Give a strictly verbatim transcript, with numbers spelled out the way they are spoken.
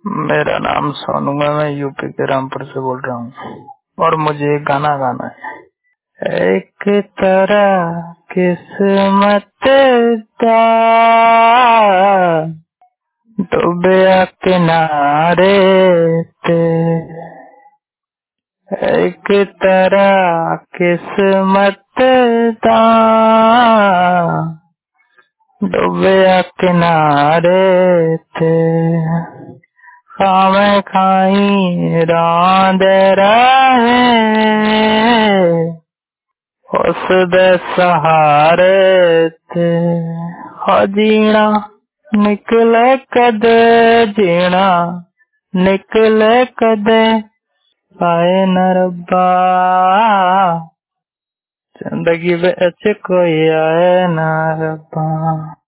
मेरा नाम सोनू है, मैं यूपी के रामपुर से बोल रहा हूँ और मुझे एक गाना गाना है। एक तरह किस्मत दा डूबया किनारे ते, एक तरह किस्मत दा डूबया किनारे ते, खावे खाई रांद रहे उस दे सहारे ते, हो जीना निकले कदे जीना निकले कदे आए न रब्बा, जिंदगी विच कोई आए न रब्बा।